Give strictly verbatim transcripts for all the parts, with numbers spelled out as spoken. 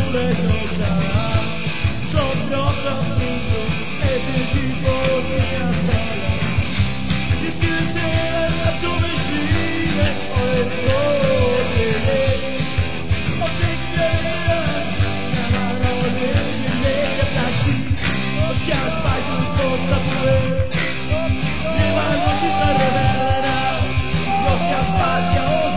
sole gioca, sopra tutto e ti si porti a sala. Ti chiede la tua vicina o le cose, o ti chiede la mano di lei a tassi, o ti aspetta un po' da pure, ne va non si sta rivela, non ti aspetta o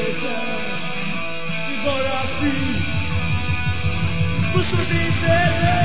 Posso dizer